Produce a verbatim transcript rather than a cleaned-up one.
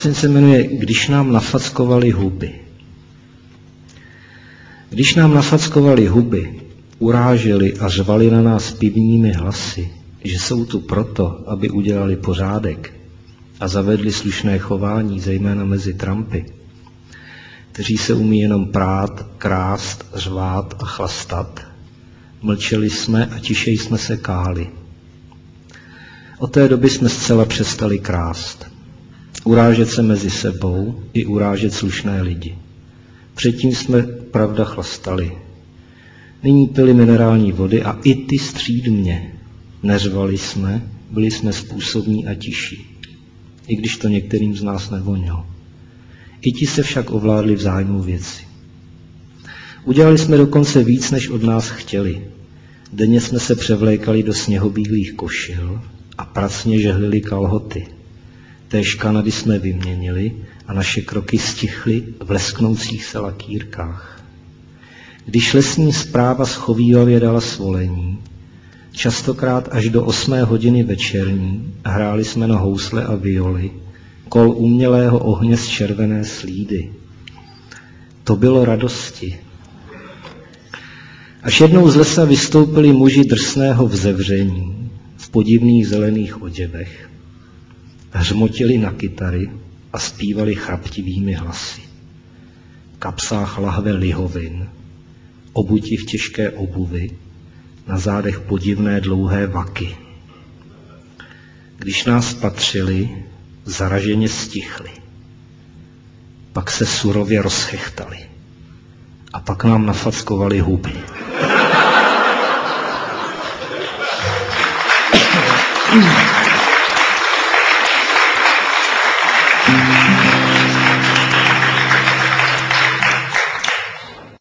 se jmenuje Když nám nafackovali huby. Když nám nafackovali huby, uráželi a řvali na nás pivními hlasy, že jsou tu proto, aby udělali pořádek a zavedli slušné chování, zejména mezi trampy, kteří se umí jenom prát, krást, řvát a chlastat, mlčeli jsme a tišeji jsme se káli. Od té doby jsme zcela přestali krást. Urážet se mezi sebou i urážet slušné lidi. Předtím jsme, pravda, chlastali. Nyní pili minerální vody a i ty střídmě. Neřvali jsme, byli jsme způsobní a tiší, i když to některým z nás nevonilo. I ti se však ovládli v zájmu věci. Udělali jsme dokonce víc, než od nás chtěli. Denně jsme se převlékali do sněhobílých košil a pracně žehlili kalhoty. Též Kanady jsme vyměnili a naše kroky stichly v lesknoucích se lakýrkách. Když lesní správa schovívavě dala svolení, častokrát až do osmé hodiny večerní, hráli jsme na housle a violy, kol umělého ohně z červené slídy. To bylo radosti. Až jednou z lesa vystoupili muži drsného vzevření v podivných zelených oděvech, hřmotili na kytary a zpívali chraptivými hlasy. V kapsách lahve lihovin, obuti v těžké obuvi, na zádech podivné dlouhé vaky. Když nás patřili, zaraženě stichli. Pak se surově rozchechtali. A pak nám nafackovali huby. Mm-hmm.